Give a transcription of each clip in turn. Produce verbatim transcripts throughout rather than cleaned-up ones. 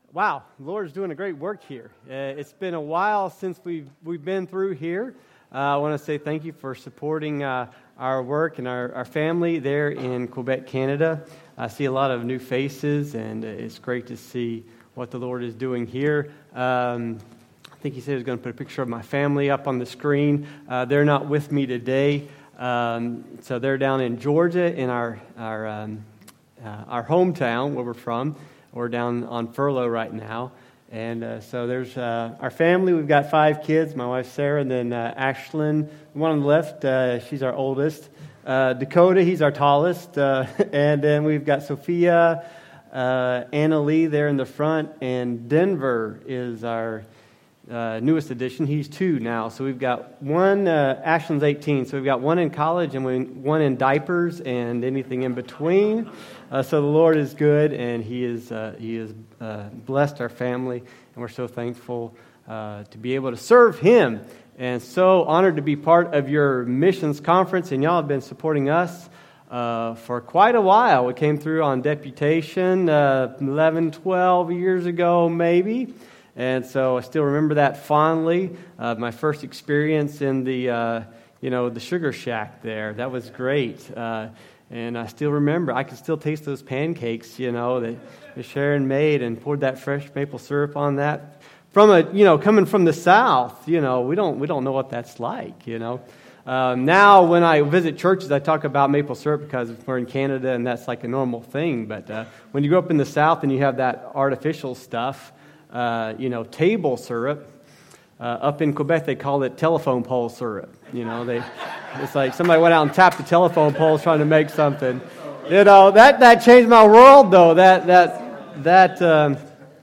Wow, the Lord is doing a great work here. Uh, it's been a while since we've we've been through here. Uh, I want to say thank you for supporting uh, our work and our, our family there in Quebec, Canada. I see a lot of new faces, and it's great to see what the Lord is doing here. Um, I think he said he was going to put a picture of my family up on the screen. Uh, they're not with me today, um, so they're down in Georgia in our our um, uh, our hometown where we're from. We're down on furlough right now, and uh, so there's uh, our family. We've got five kids, my wife Sarah, and then uh, Ashlyn, the one on the left, uh, she's our oldest. Uh, Dakota, he's our tallest, uh, and then we've got Sophia, uh, Anna Lee there in the front, and Denver is our uh, newest addition. He's two now, so we've got one, uh, Ashlyn's eighteen, so we've got one in college and one in diapers and anything in between. Uh, so the Lord is good, and He is uh, He has uh, blessed our family, and we're so thankful uh, to be able to serve Him, and so honored to be part of your missions conference. And y'all have been supporting us uh, for quite a while. We came through on deputation uh, eleven, twelve years ago, maybe, and so I still remember that fondly. Uh, my first experience in the uh, you know the Sugar Shack there, that was great. Uh, And I still remember, I can still taste those pancakes, you know, that, that Sharon made and poured that fresh maple syrup on that. From a, you know, coming from the South, you know, we don't we don't know what that's like, you know. Um, now, when I visit churches, I talk about maple syrup because we're in Canada and that's like a normal thing. But uh, when you grow up in the South and you have that artificial stuff, uh, you know, table syrup. Uh, up in Quebec, they call it telephone pole syrup. You know, they it's like somebody went out and tapped the telephone poles trying to make something. You know, that, that changed my world, though. That that that um,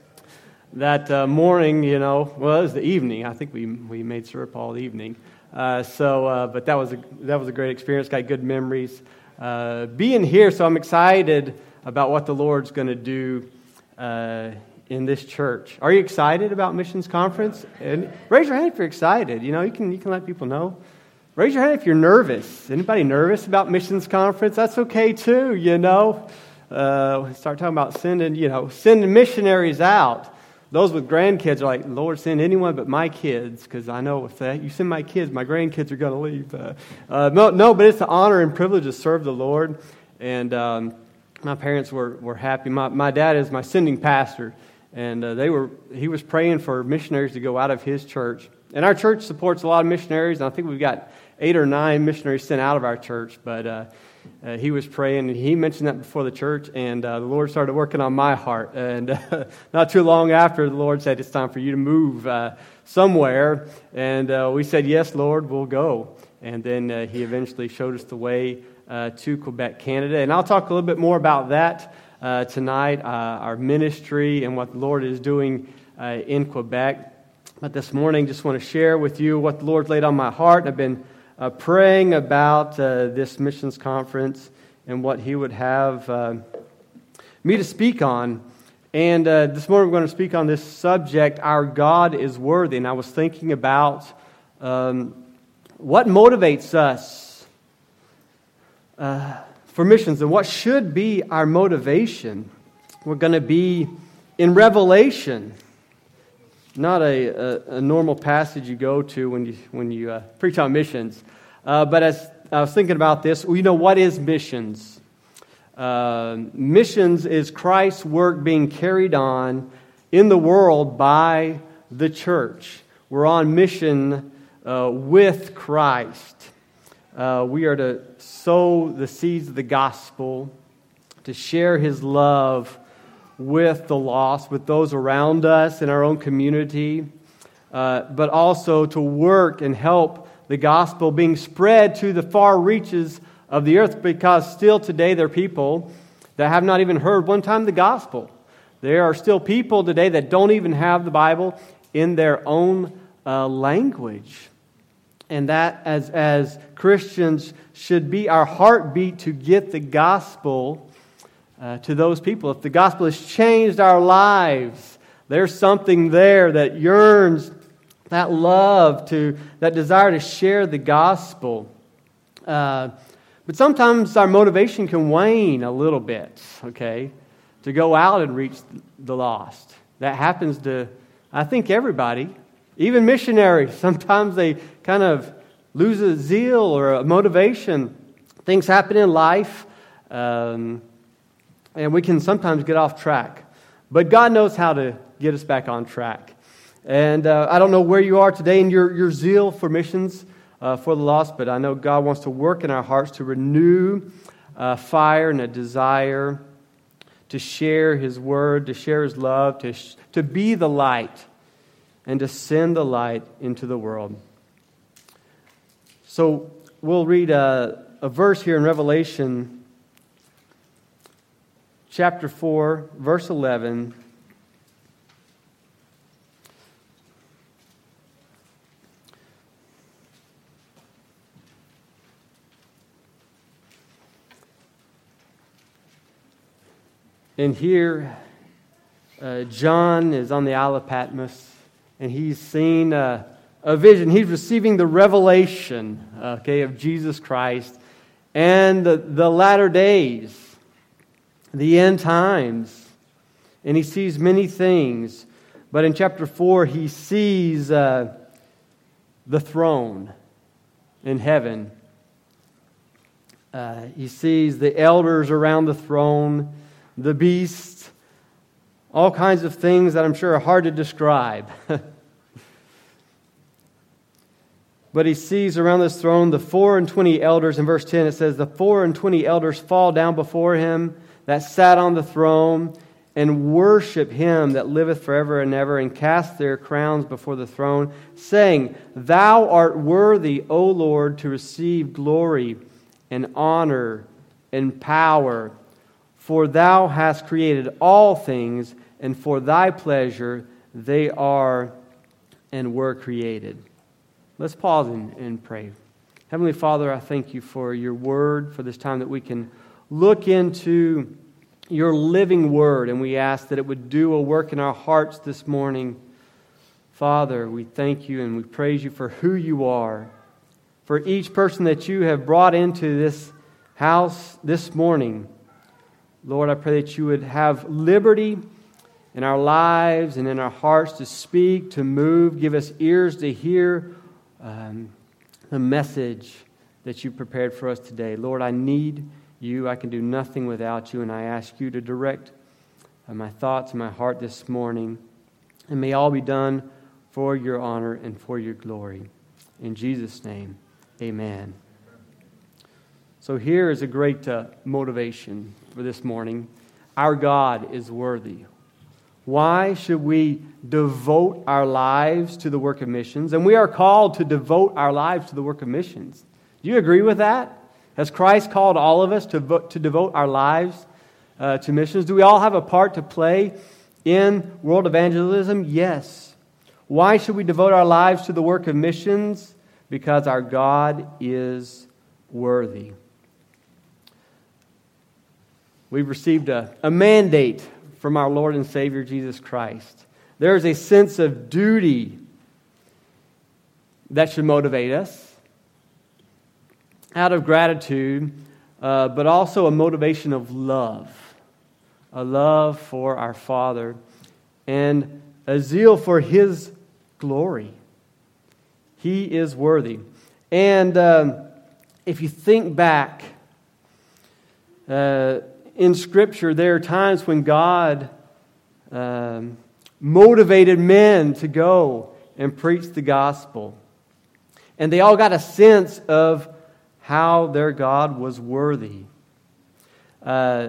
that uh, morning, you know, well, it was the evening. I think we we made syrup all evening. Uh, so, uh, but that was a that was a great experience. Got good memories uh, being here. So I'm excited about what the Lord's going to do Uh, in this church. Are you excited about Missions Conference? And raise your hand if you're excited. You know, you can you can let people know. Raise your hand if you're nervous. Anybody nervous about Missions Conference? That's okay too, you know. Uh, start talking about sending, you know, sending missionaries out. Those with grandkids are like, Lord, send anyone but my kids, because I know if that, you send my kids, my grandkids are going to leave. Uh, uh, no, no, but it's an honor and privilege to serve the Lord. And um, my parents were, were happy. My, my dad is my sending pastor. And uh, they were. He was praying for missionaries to go out of his church. And our church supports a lot of missionaries. And I think we've got eight or nine missionaries sent out of our church. But uh, uh, he was praying, and he mentioned that before the church. And uh, the Lord started working on my heart. And uh, not too long after, the Lord said, it's time for you to move uh, somewhere. And uh, we said, yes, Lord, we'll go. And then uh, he eventually showed us the way uh, to Quebec, Canada. And I'll talk a little bit more about that Uh, tonight, uh, our ministry and what the Lord is doing uh, in Quebec. But this morning, just want to share with you what the Lord laid on my heart. I've been uh, praying about uh, this missions conference and what He would have uh, me to speak on. And uh, this morning, we're going to speak on this subject, Our God is Worthy. And I was thinking about um, what motivates us Uh, for missions, and what should be our motivation. We're going to be in Revelation, not a, a, a normal passage you go to when you when you uh, preach on missions. Uh, but as I was thinking about this, you know, what is missions? Uh, missions is Christ's work being carried on in the world by the church. We're on mission uh, with Christ. Uh, we are to sow the seeds of the gospel, to share His love with the lost, with those around us in our own community, uh, but also to work and help the gospel being spread to the far reaches of the earth, because still today there are people that have not even heard one time the gospel. There are still people today that don't even have the Bible in their own uh, language. And that, as as Christians, should be our heartbeat to get the gospel uh, to those people. If the gospel has changed our lives, there's something there that yearns, that love, to that desire to share the gospel. Uh, but sometimes our motivation can wane a little bit, okay, to go out and reach the lost. That happens to, I think, everybody, even missionaries. Sometimes they kind of lose a zeal or a motivation. Things happen in life, um, and we can sometimes get off track. But God knows how to get us back on track. And uh, I don't know where you are today in your, your zeal for missions, uh, for the lost, but I know God wants to work in our hearts to renew a fire and a desire to share His Word, to share His love, to, sh- to be the light, and to send the light into the world. So we'll read a, a verse here in Revelation chapter four, verse eleven. And here, uh, John is on the Isle of Patmos, and he's seen uh, a vision. He's receiving the revelation, okay, of Jesus Christ and the, the latter days, the end times. And he sees many things. But in chapter four, he sees uh, the throne in heaven. Uh, he sees the elders around the throne, the beast, all kinds of things that I'm sure are hard to describe. But he sees around this throne the four and twenty elders. In verse ten it says, the four and twenty elders fall down before Him that sat on the throne and worship Him that liveth forever and ever, and cast their crowns before the throne, saying, Thou art worthy, O Lord, to receive glory and honor and power, for Thou hast created all things, and for Thy pleasure they are and were created. Let's pause and, and pray. Heavenly Father, I thank You for Your Word, for this time that we can look into Your living Word, and we ask that it would do a work in our hearts this morning. Father, we thank You and we praise You for who You are, for each person that You have brought into this house this morning. Lord, I pray that You would have liberty in our lives and in our hearts to speak, to move. Give us ears to hear um, the message that You prepared for us today. Lord, I need You. I can do nothing without You, and I ask You to direct uh, my thoughts and my heart this morning. And may all be done for Your honor and for Your glory. In Jesus' name, amen. So here is a great uh, motivation for this morning. Our God is worthy. Why should we devote our lives to the work of missions? And we are called to devote our lives to the work of missions. Do you agree with that? Has Christ called all of us to, vo- to devote our lives uh, to missions? Do we all have a part to play in world evangelism? Yes. Why should we devote our lives to the work of missions? Because our God is worthy. We've received a, a mandate from our Lord and Savior Jesus Christ. There is a sense of duty that should motivate us out of gratitude, uh, but also a motivation of love, a love for our Father, and a zeal for His glory. He is worthy. And um, if you think back, uh, in Scripture, there are times when God um, motivated men to go and preach the gospel. And they all got a sense of how their God was worthy. Uh,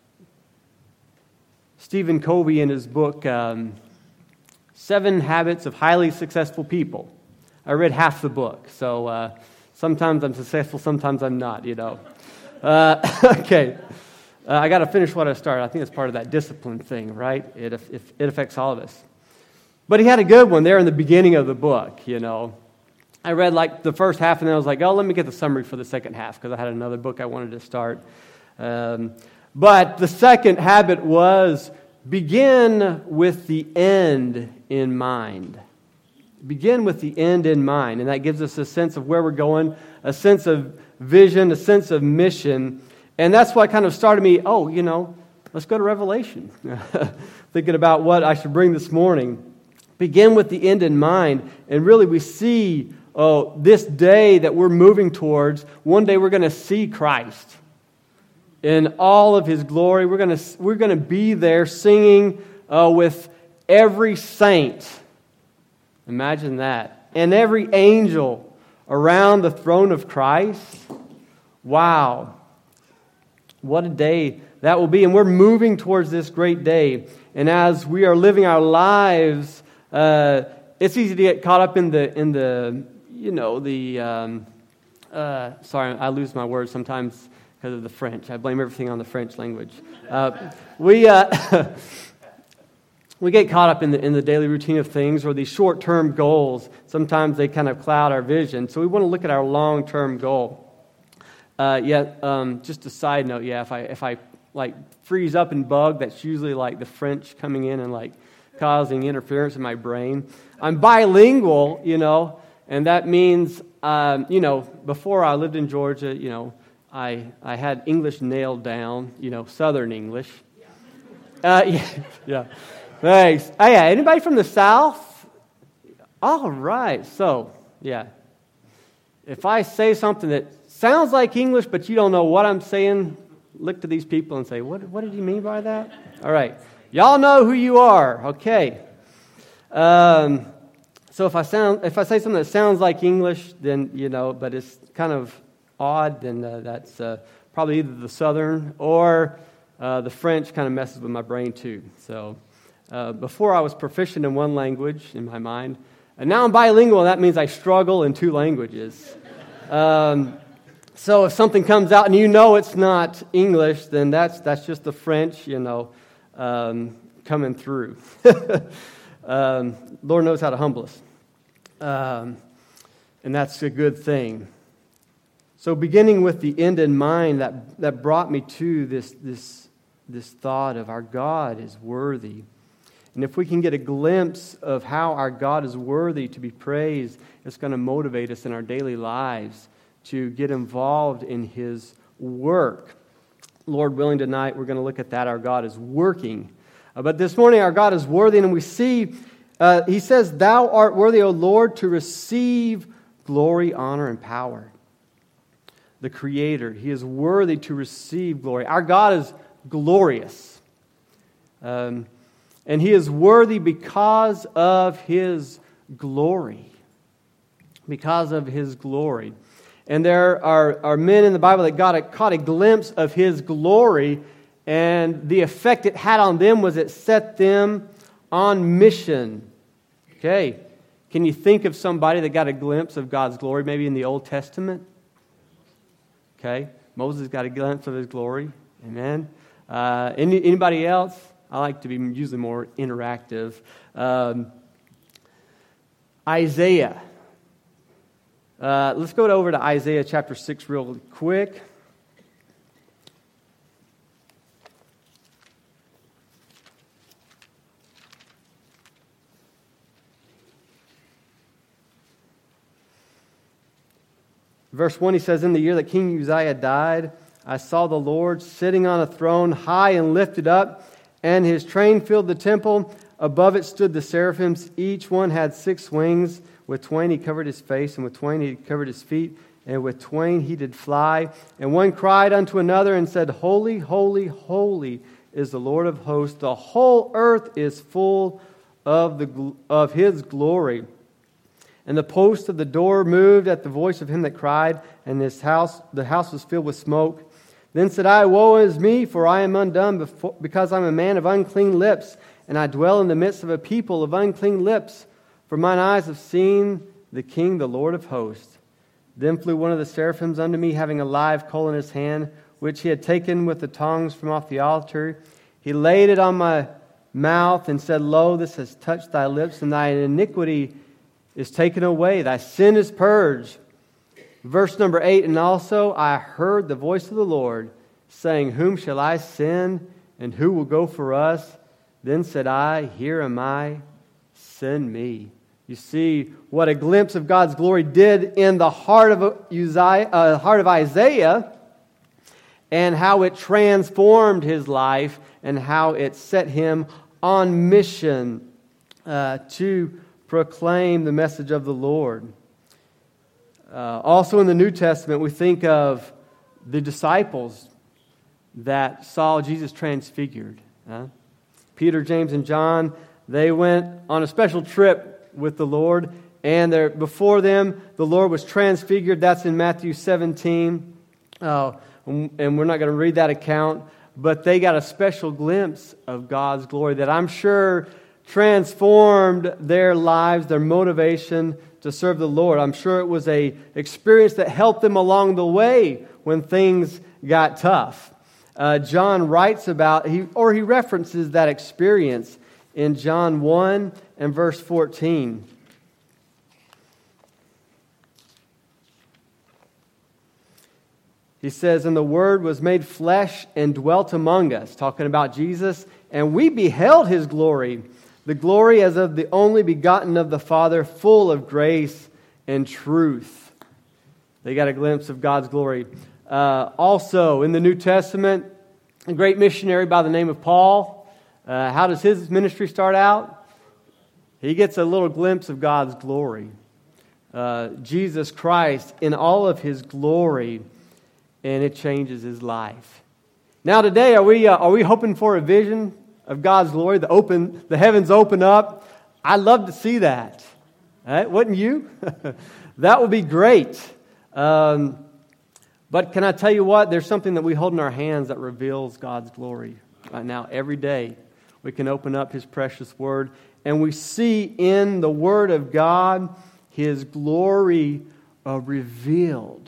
Stephen Covey, in his book, um, Seven Habits of Highly Successful People. I read half the book, so uh, sometimes I'm successful, sometimes I'm not, you know. Uh, okay. Uh, I got to finish what I started. I think it's part of that discipline thing, right? It, it it affects all of us. But he had a good one there in the beginning of the book, you know. I read like the first half, and then I was like, oh, let me get the summary for the second half, because I had another book I wanted to start. Um, but the second habit was begin with the end in mind. Begin with the end in mind, and that gives us a sense of where we're going, a sense of vision, a sense of mission. And that's what kind of started me, oh, you know, let's go to Revelation. Thinking about what I should bring this morning. Begin with the end in mind, and really we see oh, this day that we're moving towards. One day we're going to see Christ in all of His glory. We're going to we're going to be there singing uh, with every saint. Imagine that, and every angel around the throne of Christ. Wow, what a day that will be! And we're moving towards this great day. And as we are living our lives, uh, it's easy to get caught up in the in the you know the. Um, uh, sorry, I lose my words sometimes because of the French. I blame everything on the French language. Uh, we uh, we get caught up in the in the daily routine of things, or these short-term goals. Sometimes they kind of cloud our vision. So we want to look at our long-term goal. Uh, yeah, um, just a side note. Yeah, if I if I like freeze up and bug, that's usually like the French coming in and like causing interference in my brain. I'm bilingual, you know, and that means um, you know before I lived in Georgia, you know, I I had English nailed down, you know, Southern English. Uh, yeah, yeah. Thanks. Oh, yeah. Anybody from the South? All right. So yeah, if I say something that sounds like English, but you don't know what I'm saying, look to these people and say, what, what did he mean by that? All right. Y'all know who you are. Okay. Um, so if I sound, if I say something that sounds like English, then, you know, but it's kind of odd, then uh, that's uh, probably either the Southern or uh, the French kind of messes with my brain too. So uh, before I was proficient in one language in my mind, and now I'm bilingual, and that means I struggle in two languages. Um So if something comes out and you know it's not English, then that's that's just the French, you know, um, coming through. um, Lord knows how to humble us. Um, and that's a good thing. So beginning with the end in mind, that, that brought me to this, this, this thought of our God is worthy. And if we can get a glimpse of how our God is worthy to be praised, it's going to motivate us in our daily lives to get involved in His work. Lord willing, tonight we're going to look at that. Our God is working. Uh, but this morning our God is worthy, and we see, uh, He says, Thou art worthy, O Lord, to receive glory, honor, and power. The Creator, He is worthy to receive glory. Our God is glorious. Um, and He is worthy because of His glory. Because of His glory. And there are, are men in the Bible that got a, caught a glimpse of His glory, and the effect it had on them was it set them on mission. Okay, can you think of somebody that got a glimpse of God's glory, maybe in the Old Testament? Okay, Moses got a glimpse of His glory. Amen. Uh, any, anybody else? I like to be usually more interactive. Um, Isaiah. Uh, let's go over to Isaiah chapter six real quick. Verse one, he says, In the year that King Uzziah died, I saw the Lord sitting on a throne, high and lifted up, and His train filled the temple. Above it stood the seraphims. Each one had six wings. With twain he covered his face, and with twain he covered his feet, and with twain he did fly. And one cried unto another and said, Holy, holy, holy is the Lord of hosts. The whole earth is full of the of His glory. And the post of the door moved at the voice of him that cried, and this house the house was filled with smoke. Then said I, Woe is me, for I am undone, before, because I am a man of unclean lips, and I dwell in the midst of a people of unclean lips. For mine eyes have seen the King, the Lord of hosts. Then flew one of the seraphims unto me, having a live coal in his hand, which he had taken with the tongs from off the altar. He laid it on my mouth and said, Lo, this has touched thy lips, and thy iniquity is taken away. Thy sin is purged. Verse number eight, And also I heard the voice of the Lord, saying, Whom shall I send, and who will go for us? Then said I, Here am I, send me. You see what a glimpse of God's glory did in the heart of Uzziah, uh, heart of Isaiah. and how it transformed his life and how it set him on mission uh, to proclaim the message of the Lord. Uh, also in the New Testament, we think of the disciples that saw Jesus transfigured. Huh? Peter, James, and John, they went on a special trip with the Lord, and there, before them, the Lord was transfigured. That's in Matthew seventeen. Uh, and we're not going to read that account, but they got a special glimpse of God's glory that I'm sure transformed their lives, their motivation to serve the Lord. I'm sure it was a experience that helped them along the way when things got tough. Uh, John writes about, he or he references that experience in John one and verse fourteen. He says, "And the Word was made flesh and dwelt among us," talking about Jesus, "and we beheld His glory, the glory as of the only begotten of the Father, full of grace and truth." They got a glimpse of God's glory. Uh, also, in the New Testament, a great missionary by the name of Paul. Uh, how does his ministry start out? He gets a little glimpse of God's glory. Uh, Jesus Christ in all of His glory, and it changes his life. Now today, are we uh, are we hoping for a vision of God's glory? The open, the heavens open up. I'd love to see that. Right? Wouldn't you? That would be great. Um, but can I tell you what? There's something that we hold in our hands that reveals God's glory. Right now, every day, we can open up His precious Word, and we see in the Word of God His glory uh, revealed.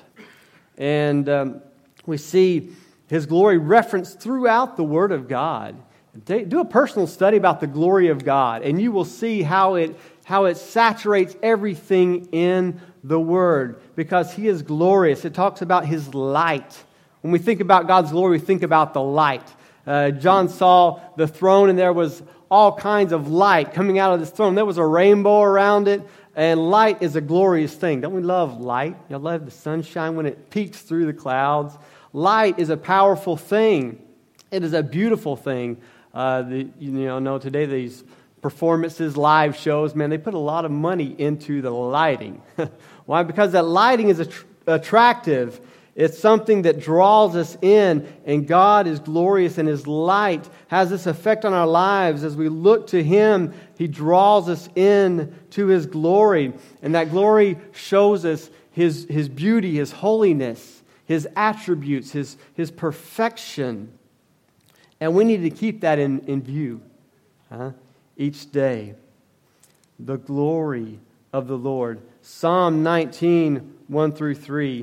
And um, we see His glory referenced throughout the Word of God. Do a personal study about the glory of God, and you will see how it how it saturates everything in the Word, because He is glorious. It talks about His light. When we think about God's glory, we think about the light. Uh, John saw the throne, and there was all kinds of light coming out of this throne. There was a rainbow around it. And light is a glorious thing. Don't we love light? You love the sunshine when it peeks through the clouds. Light is a powerful thing. It is a beautiful thing. Uh, the, you know, know, today these performances, live shows, man, they put a lot of money into the lighting. Why? Because that lighting is att- attractive. It's something that draws us in, and God is glorious, and His light has this effect on our lives. As we look to Him, He draws us in to His glory, and that glory shows us His, His beauty, His holiness, His attributes, His, His perfection. And we need to keep that in, in view huh? each day. The glory of the Lord. Psalm nineteen, one through three.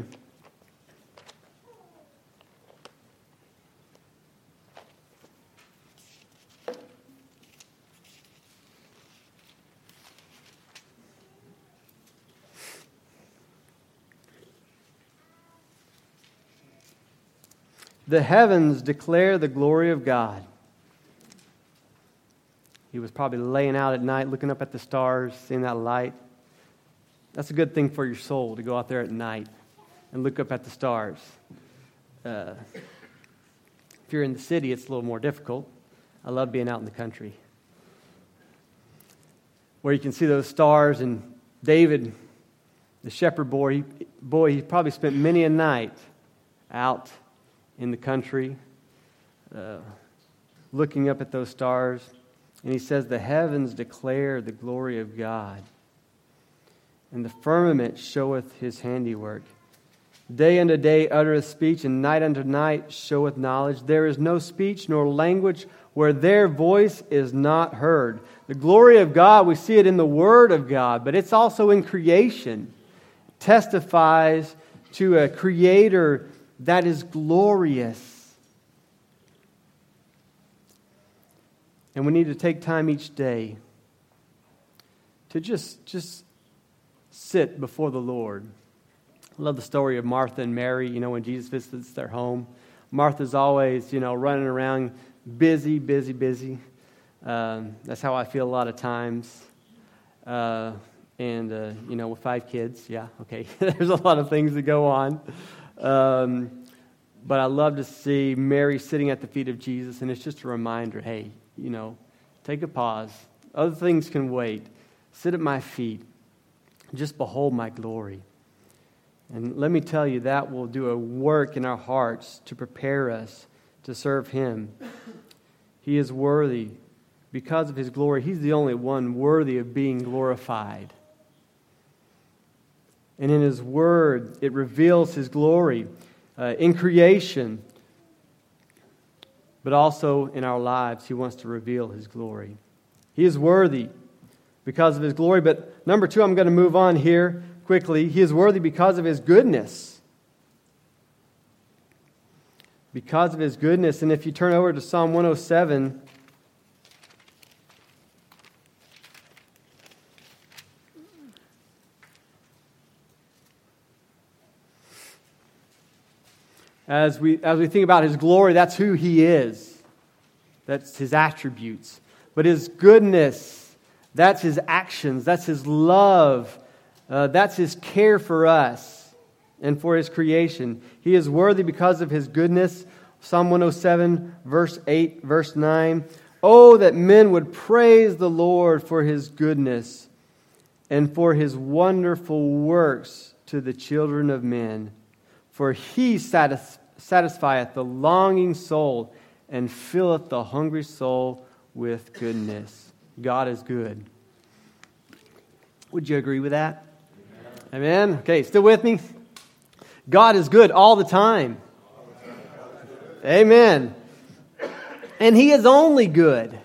The heavens declare the glory of God. He was probably laying out at night, looking up at the stars, seeing that light. That's a good thing for your soul, to go out there at night and look up at the stars. Uh, if you're in the city, it's a little more difficult. I love being out in the country, where you can see those stars. And David, the shepherd boy, he, boy, he probably spent many a night out in the country, uh, looking up at those stars. And he says, the heavens declare the glory of God, and the firmament showeth His handiwork. Day unto day uttereth speech, and night unto night showeth knowledge. There is no speech nor language where their voice is not heard. The glory of God, we see it in the Word of God, but it's also in creation. It testifies to a Creator that is glorious. And we need to take time each day to just, just sit before the Lord. I love the story of Martha and Mary, you know, when Jesus visits their home. Martha's always, you know, running around, busy, busy, busy. Um, that's how I feel a lot of times. Uh, and, uh, you know, with five kids, yeah, okay. There's a lot of things that go on. Um, but I love to see Mary sitting at the feet of Jesus, and it's just a reminder, hey, you know, take a pause. Other things can wait. Sit at my feet. Just behold my glory. And let me tell you, that will do a work in our hearts to prepare us to serve Him. He is worthy. Because of His glory, He's the only one worthy of being glorified. And in His Word, it reveals His glory uh, in creation, but also in our lives. He wants to reveal His glory. He is worthy because of His glory. But number two, I'm going to move on here quickly. He is worthy because of His goodness. Because of His goodness. And if you turn over to Psalm one oh seven, As we as we think about His glory, that's who He is. That's His attributes. But His goodness, that's His actions, that's His love, uh, that's His care for us and for His creation. He is worthy because of His goodness. Psalm one oh seven, verse eight, verse nine. Oh, that men would praise the Lord for His goodness and for His wonderful works to the children of men. For He satis- satisfieth the longing soul and filleth the hungry soul with goodness. God is good. Would you agree with that? Amen. Amen? Okay, still with me? God is good all the time. Amen. And He is only good.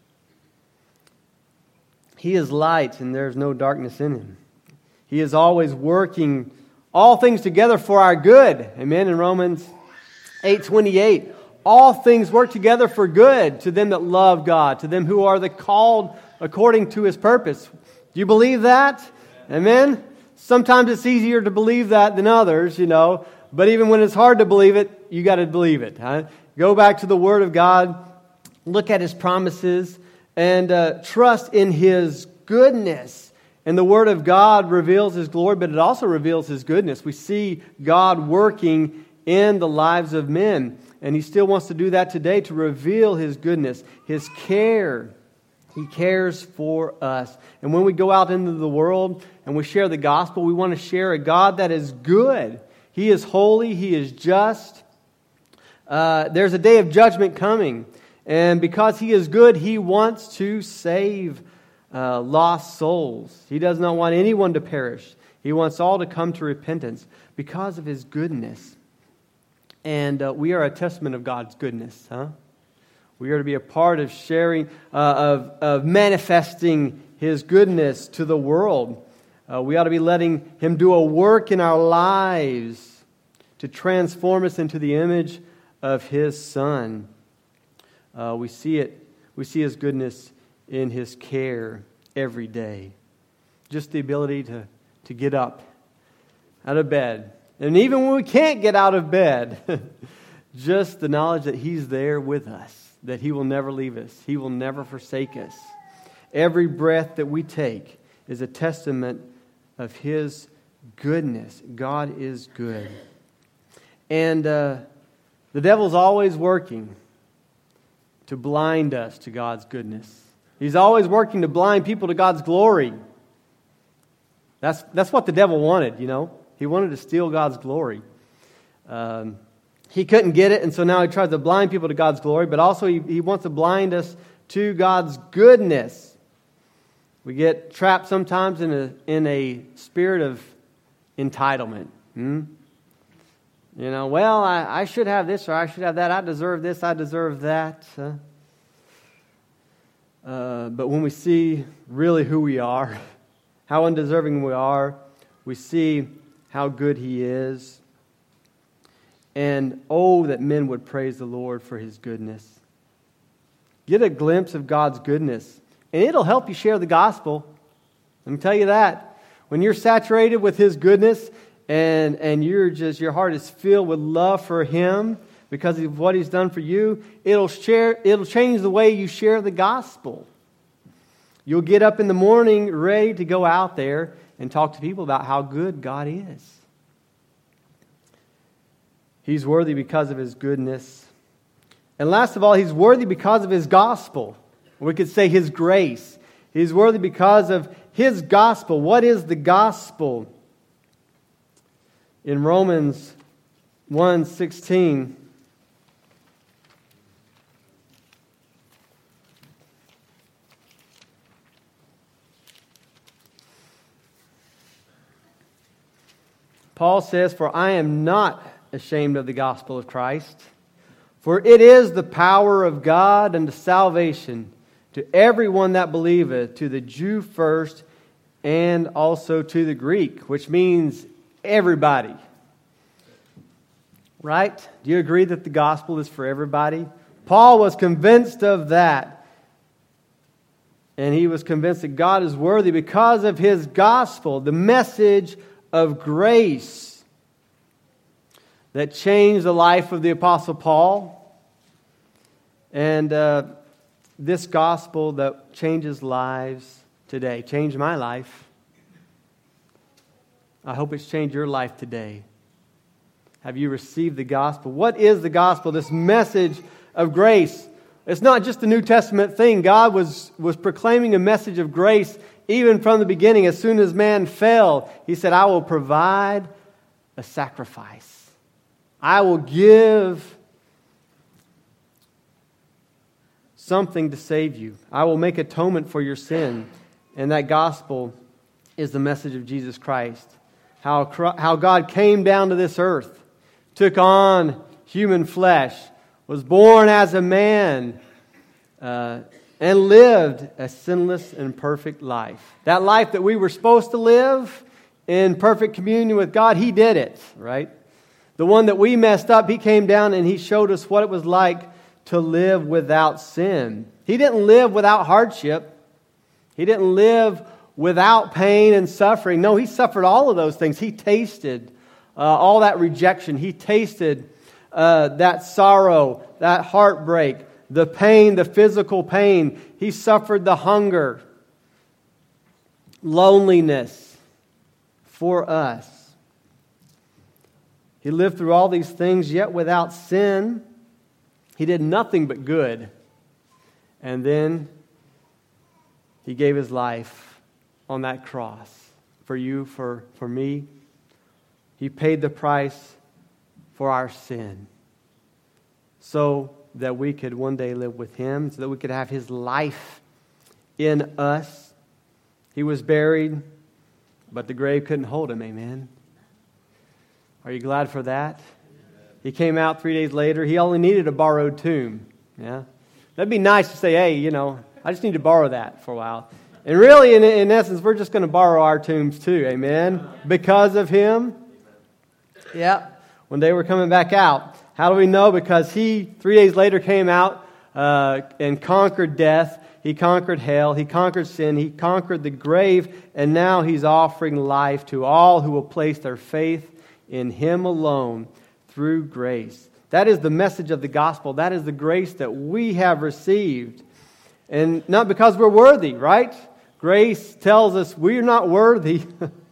He is light and there is no darkness in Him. He is always working all things together for our good. Amen. In Romans eight twenty-eight, all things work together for good to them that love God, to them who are the called according to His purpose. Do you believe that? Amen. Sometimes it's easier to believe that than others, you know. But even when it's hard to believe it, you got to believe it. Huh? Go back to the Word of God, look at His promises, and uh, trust in His goodness. And the Word of God reveals His glory, but it also reveals His goodness. We see God working in the lives of men. And He still wants to do that today, to reveal His goodness, His care. He cares for us. And when we go out into the world and we share the gospel, we want to share a God that is good. He is holy. He is just. Uh, there's a day of judgment coming. And because He is good, He wants to save Uh, lost souls. He does not want anyone to perish. He wants all to come to repentance because of His goodness. And uh, we are a testament of God's goodness, huh? We are to be a part of sharing, uh, of, of manifesting His goodness to the world. Uh, we ought to be letting Him do a work in our lives to transform us into the image of His Son. Uh, we see it. We see His goodness in His care every day. Just the ability to, to get up out of bed. And even when we can't get out of bed, just the knowledge that He's there with us, that He will never leave us. He will never forsake us. Every breath that we take is a testament of His goodness. God is good. And uh, the devil's always working to blind us to God's goodness. He's always working to blind people to God's glory. That's that's what the devil wanted, you know. He wanted to steal God's glory. Um, he couldn't get it, and so now he tries to blind people to God's glory, but also he, he wants to blind us to God's goodness. We get trapped sometimes in a in a spirit of entitlement. Hmm? You know, well, I, I should have this or I should have that. I deserve this, I deserve that. Uh, Uh, but when we see really who we are, how undeserving we are, we see how good He is. And oh, that men would praise the Lord for His goodness. Get a glimpse of God's goodness, and it'll help you share the gospel. Let me tell you that. When you're saturated with His goodness, and, and you're just your heart is filled with love for Him, because of what He's done for you, it'll share. It'll change the way you share the gospel. You'll get up in the morning ready to go out there and talk to people about how good God is. He's worthy because of His goodness. And last of all, He's worthy because of His gospel. We could say His grace. He's worthy because of His gospel. What is the gospel? In Romans one sixteen, Paul says, "For I am not ashamed of the gospel of Christ, for it is the power of God unto salvation to everyone that believeth, to the Jew first, and also to the Greek," which means everybody. Right? Do you agree that the gospel is for everybody? Paul was convinced of that. And he was convinced that God is worthy because of His gospel, the message of grace that changed the life of the Apostle Paul. And uh, this gospel that changes lives today, changed my life. I hope it's changed your life today. Have you received the gospel? What is the gospel? This message of grace. It's not just a New Testament thing. God was, was proclaiming a message of grace even from the beginning. As soon as man fell, He said, "I will provide a sacrifice. I will give something to save you. I will make atonement for your sin." And that gospel is the message of Jesus Christ. How, how God came down to this earth, took on human flesh, was born as a man, uh, and lived a sinless and perfect life. That life that we were supposed to live in perfect communion with God, He did it, right? The one that we messed up, He came down and He showed us what it was like to live without sin. He didn't live without hardship. He didn't live without pain and suffering. No, He suffered all of those things. He tasted uh, all that rejection. He tasted uh, that sorrow, that heartbreak, the pain, the physical pain. He suffered the hunger, loneliness for us. He lived through all these things, yet without sin. He did nothing but good. And then He gave His life on that cross for you, for, for me. He paid the price for our sin so that we could one day live with Him, so that we could have His life in us. He was buried, but the grave couldn't hold Him. Amen. Are you glad for that? He came out three days later. He only needed a borrowed tomb. Yeah, that'd be nice to say, "Hey, you know, I just need to borrow that for a while." And really, in, in essence, we're just going to borrow our tombs too. Amen. Because of Him. Yeah. One day we're coming back out. How do we know? Because He, three days later, came out uh, and conquered death. He conquered hell. He conquered sin. He conquered the grave. And now He's offering life to all who will place their faith in Him alone through grace. That is the message of the gospel. That is the grace that we have received. And not because we're worthy, right? Grace tells us we're not worthy,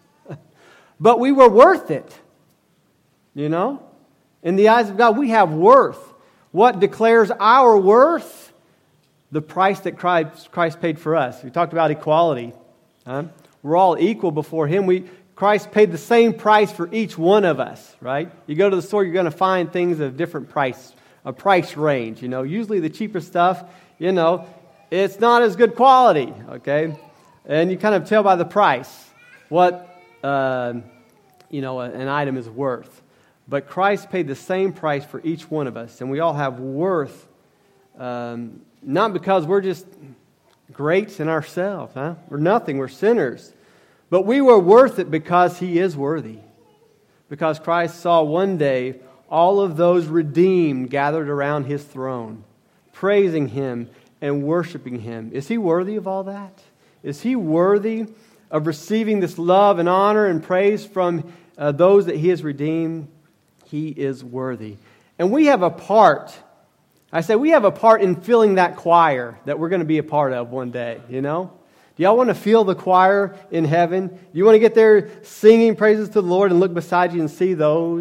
but we were worth it. You know? In the eyes of God, we have worth. What declares our worth? The price that Christ, Christ paid for us. We talked about equality. Huh? We're all equal before Him. We Christ paid the same price for each one of us, right? You go to the store, you're going to find things of different price, a price range. You know, usually the cheaper stuff, you know, it's not as good quality, okay? And you kind of tell by the price what, uh, you know, an item is worth. But Christ paid the same price for each one of us, and we all have worth, um, not because we're just great in ourselves, huh? We're nothing, we're sinners. But we were worth it because He is worthy. Because Christ saw one day all of those redeemed gathered around His throne, praising Him and worshiping Him. Is He worthy of all that? Is He worthy of receiving this love and honor and praise from uh, those that He has redeemed? He is worthy. And we have a part, I say we have a part in filling that choir that we're going to be a part of one day, you know? Do y'all want to feel the choir in heaven? Do you want to get there singing praises to the Lord and look beside you and see those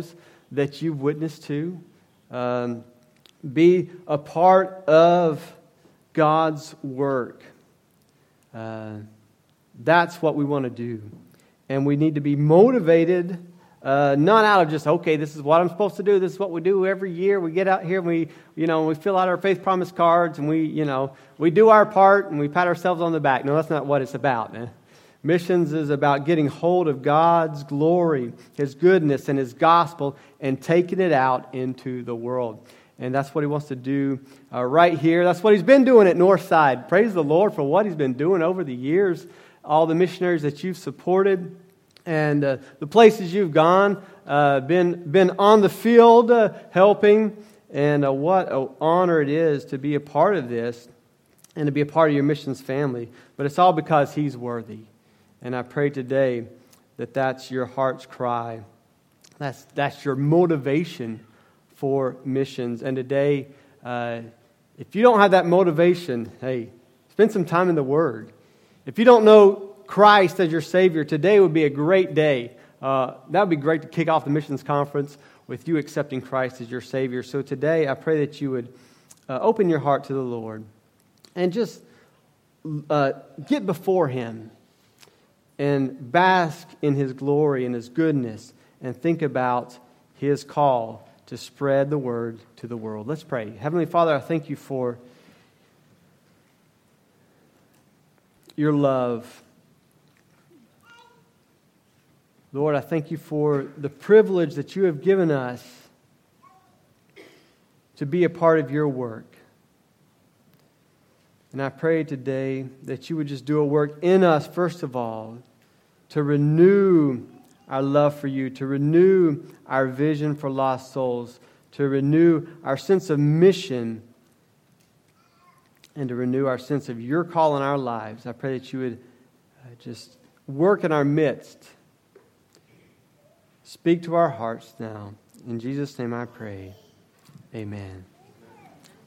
that you've witnessed to. Um, be a part of God's work. Uh, that's what we want to do. And we need to be motivated, uh, not out of just, okay, this is what I'm supposed to do. This is what we do every year. We get out here and we, you know, we fill out our faith promise cards and we, you know, we do our part and we pat ourselves on the back. No, that's not what it's about. Eh? Missions is about getting hold of God's glory, His goodness, and His gospel and taking it out into the world. And that's what He wants to do uh, right here. That's what He's been doing at Northside. Praise the Lord for what He's been doing over the years. All the missionaries that you've supported and uh, the places you've gone, uh, been been on the field uh, helping. And uh, what an honor it is to be a part of this and to be a part of your missions family. But it's all because He's worthy. And I pray today that that's your heart's cry. That's, that's your motivation for missions. And today, uh, if you don't have that motivation, hey, spend some time in the Word. If you don't know Christ as your Savior, today would be a great day. Uh, that would be great to kick off the missions conference with you accepting Christ as your Savior. So today, I pray that you would uh, open your heart to the Lord and just uh, get before Him and bask in His glory and His goodness and think about His call to spread the word to the world. Let's pray. Heavenly Father, I thank you for your love. Lord, I thank you for the privilege that you have given us to be a part of your work. And I pray today that you would just do a work in us, first of all, to renew our love for you, to renew our vision for lost souls, to renew our sense of mission, and to renew our sense of your call in our lives. I pray that you would uh, just work in our midst. Speak to our hearts now. In Jesus' name I pray. Amen.